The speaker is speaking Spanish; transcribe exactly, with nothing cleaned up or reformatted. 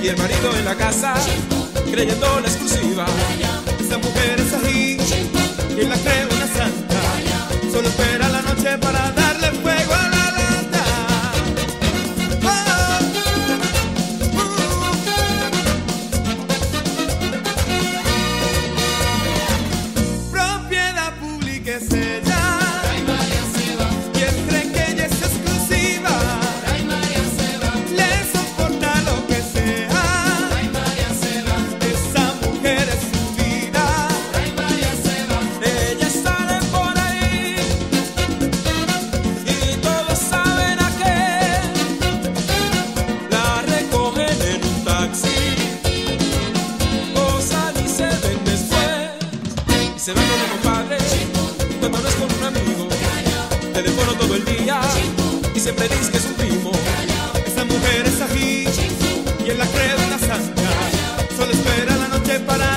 y el marido en la casa, creyendo la exclusiva. Esa mujer es ají, y la cree una santa, solo espera la noche para darle fuego a la lata. Oh, uh. Propiedad pública es ella. Se va con el compadre, cuando no es con un amigo, teléfono todo el día y siempre dice que es un primo. Esa mujer es ají y él la cree una santa, solo espera la noche para